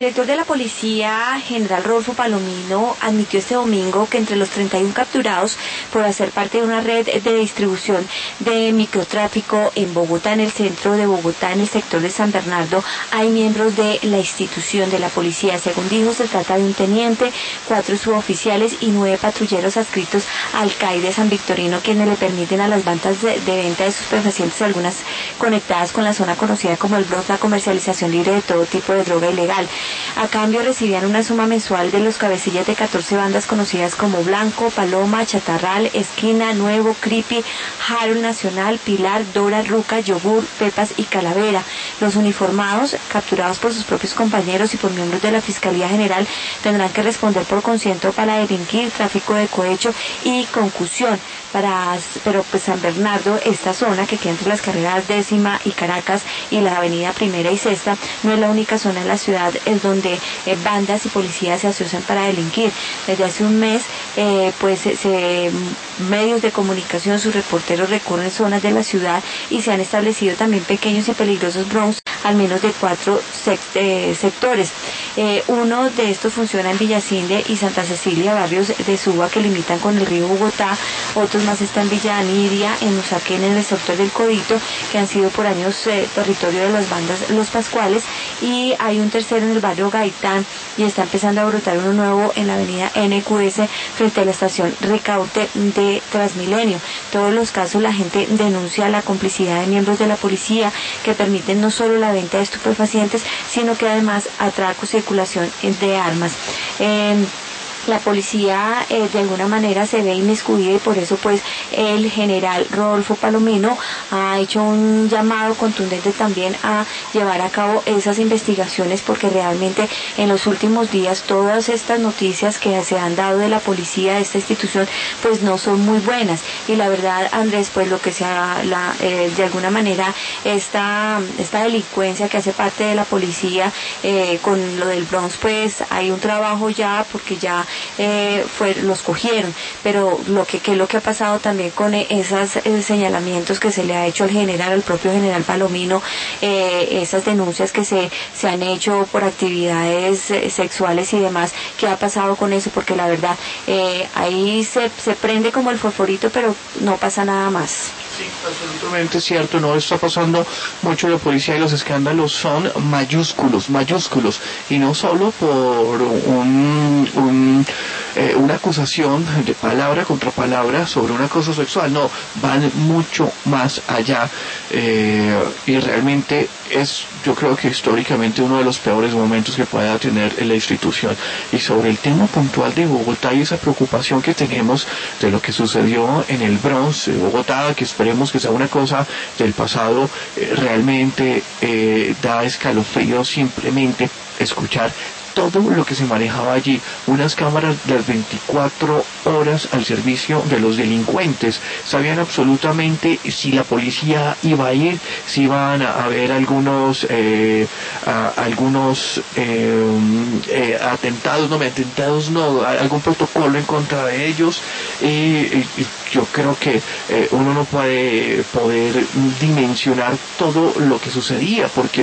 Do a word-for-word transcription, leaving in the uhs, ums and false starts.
El director de la Policía, general Rodolfo Palomino, admitió este domingo que entre los treinta y uno capturados por hacer parte de una red de distribución de microtráfico en Bogotá, en el centro de Bogotá, en el sector de San Bernardo, hay miembros de la institución de la policía. Según dijo, se trata de un teniente, cuatro suboficiales y nueve patrulleros adscritos al C A I de San Victorino, quienes le permiten a las bandas de, de venta de estupefacientes, algunas conectadas con la zona conocida como el Bronx, la comercialización libre de todo tipo de droga ilegal. A cambio recibían una suma mensual de los cabecillas de catorce bandas conocidas como Blanco, Paloma, Chatarral, Esquina, Nuevo, Creepy, Harold Nacional, Pilar, Dora, Ruca, Yogur, Pepas y Calavera. Los uniformados, capturados por sus propios compañeros y por miembros de la Fiscalía General, tendrán que responder por concierto para delinquir, tráfico de cohecho y concusión. Para, pero pues San Bernardo, esta zona que queda entre las carreras décima y Caracas y la avenida Primera y Sexta, no es la única zona en la ciudad en donde eh, bandas y policías se asocian para delinquir. Desde hace un mes, eh, pues se, medios de comunicación, sus reporteros recorren zonas de la ciudad y se han establecido también pequeños y peligrosos Bronx, al menos de cuatro sect eh, sectores. Eh, uno de estos funciona en Villacinde y Santa Cecilia, barrios de Suba que limitan con el río Bogotá. Otros más están en Villa Anidia, en Usaquén, en el sector del Codito, que han sido por años eh, territorio de las bandas Los Pascuales, y hay un tercero en el barrio Gaitán, y está empezando a brotar uno nuevo en la avenida N Q S frente a la estación Ricaurte de Transmilenio. En todos los casos la gente denuncia la complicidad de miembros de la policía que permiten no solo la venta de estupefacientes, sino que además atraco, circulación de armas. Eh, La policía eh, de alguna manera se ve inmiscuida, y por eso pues el general Rodolfo Palomino ha hecho un llamado contundente también a llevar a cabo esas investigaciones, porque realmente en los últimos días todas estas noticias que se han dado de la policía, de esta institución, pues no son muy buenas. Y la verdad, Andrés, pues lo que sea la, eh, de alguna manera esta, esta delincuencia que hace parte de la policía eh, con lo del Bronx, pues hay un trabajo ya, porque ya Eh, fue, los cogieron, pero lo que, que es lo que ha pasado también con esos eh, señalamientos que se le ha hecho al general, al propio general Palomino, eh, esas denuncias que se, se han hecho por actividades eh, sexuales y demás, ¿qué ha pasado con eso? Porque la verdad, eh, ahí se, se prende como el fosforito, pero no pasa nada más. Sí, absolutamente cierto, no está pasando mucho la policía, y los escándalos son mayúsculos, mayúsculos, y no solo por un, un eh, una acusación de palabra contra palabra sobre un acoso sexual, no, van mucho más allá, eh, y realmente es, yo creo que históricamente uno de los peores momentos que pueda tener la institución. Y sobre el tema puntual de Bogotá y esa preocupación que tenemos de lo que sucedió en el Bronx de Bogotá, que esperemos que sea una cosa del pasado, eh, realmente eh, da escalofrío simplemente escuchar todo lo que se manejaba allí, unas cámaras de las veinticuatro horas al servicio de los delincuentes, sabían absolutamente si la policía iba a ir, si iban a haber algunos eh, a, algunos eh, eh, atentados, no, atentados no, algún protocolo en contra de ellos, y, y, y yo creo que eh, uno no puede poder dimensionar todo lo que sucedía, porque